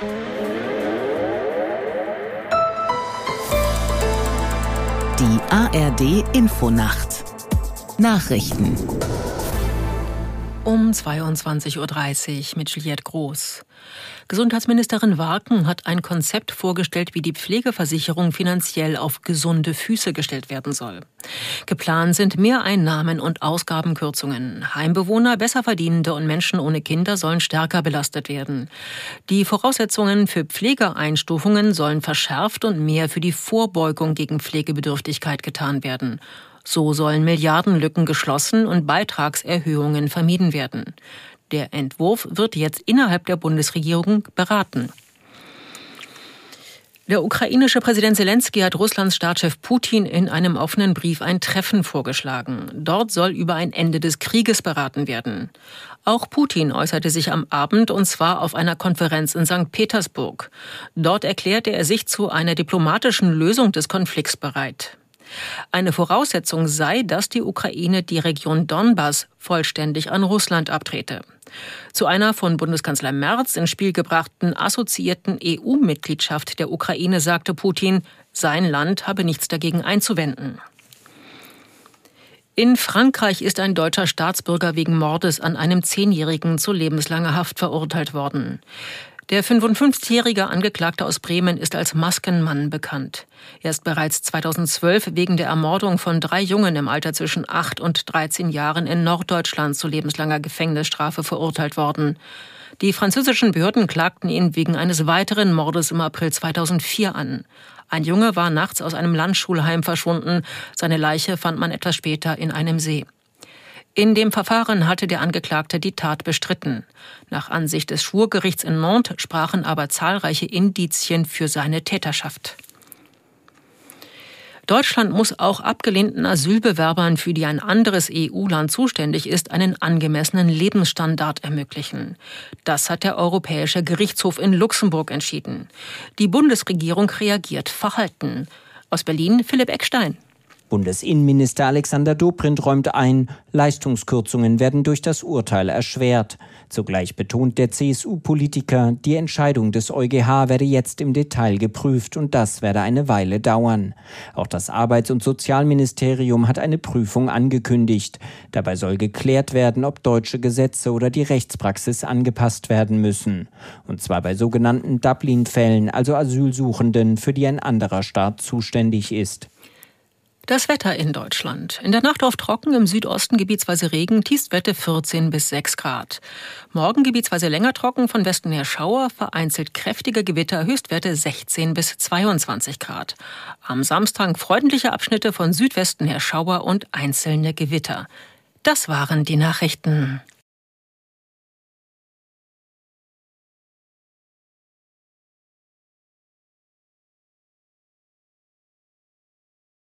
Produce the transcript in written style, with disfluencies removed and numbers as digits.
Die ARD-Infonacht. Nachrichten. Um 22:30 Uhr mit Juliette Groß. Gesundheitsministerin Warken hat ein Konzept vorgestellt, wie die Pflegeversicherung finanziell auf gesunde Füße gestellt werden soll. Geplant sind Mehreinnahmen und Ausgabenkürzungen. Heimbewohner, Besserverdienende und Menschen ohne Kinder sollen stärker belastet werden. Die Voraussetzungen für Pflegeeinstufungen sollen verschärft und mehr für die Vorbeugung gegen Pflegebedürftigkeit getan werden. So sollen Milliardenlücken geschlossen und Beitragserhöhungen vermieden werden. Der Entwurf wird jetzt innerhalb der Bundesregierung beraten. Der ukrainische Präsident Selenskyj hat Russlands Staatschef Putin in einem offenen Brief ein Treffen vorgeschlagen. Dort soll über ein Ende des Krieges beraten werden. Auch Putin äußerte sich am Abend, und zwar auf einer Konferenz in St. Petersburg. Dort erklärte er sich zu einer diplomatischen Lösung des Konflikts bereit. Eine Voraussetzung sei, dass die Ukraine die Region Donbass vollständig an Russland abtrete. Zu einer von Bundeskanzler Merz ins Spiel gebrachten assoziierten EU-Mitgliedschaft der Ukraine sagte Putin, sein Land habe nichts dagegen einzuwenden. In Frankreich ist ein deutscher Staatsbürger wegen Mordes an einem 10-Jährigen zu lebenslanger Haft verurteilt worden. Der 55-jährige Angeklagte aus Bremen ist als Maskenmann bekannt. Er ist bereits 2012 wegen der Ermordung von 3 Jungen im Alter zwischen 8 und 13 Jahren in Norddeutschland zu lebenslanger Gefängnisstrafe verurteilt worden. Die französischen Behörden klagten ihn wegen eines weiteren Mordes im April 2004 an. Ein Junge war nachts aus einem Landschulheim verschwunden. Seine Leiche fand man etwas später in einem See. In dem Verfahren hatte der Angeklagte die Tat bestritten. Nach Ansicht des Schwurgerichts in Nantes sprachen aber zahlreiche Indizien für seine Täterschaft. Deutschland muss auch abgelehnten Asylbewerbern, für die ein anderes EU-Land zuständig ist, einen angemessenen Lebensstandard ermöglichen. Das hat der Europäische Gerichtshof in Luxemburg entschieden. Die Bundesregierung reagiert verhalten. Aus Berlin Philipp Eckstein. Bundesinnenminister Alexander Dobrindt räumt ein, Leistungskürzungen werden durch das Urteil erschwert. Zugleich betont der CSU-Politiker, die Entscheidung des EuGH werde jetzt im Detail geprüft und das werde eine Weile dauern. Auch das Arbeits- und Sozialministerium hat eine Prüfung angekündigt. Dabei soll geklärt werden, ob deutsche Gesetze oder die Rechtspraxis angepasst werden müssen. Und zwar bei sogenannten Dublin-Fällen, also Asylsuchenden, für die ein anderer Staat zuständig ist. Das Wetter in Deutschland. In der Nacht oft trocken, im Südosten gebietsweise Regen, Tiefstwerte 14 bis 6 Grad. Morgen gebietsweise länger trocken, von Westen her Schauer, vereinzelt kräftige Gewitter, Höchstwerte 16 bis 22 Grad. Am Samstag freundliche Abschnitte, von Südwesten her Schauer und einzelne Gewitter. Das waren die Nachrichten.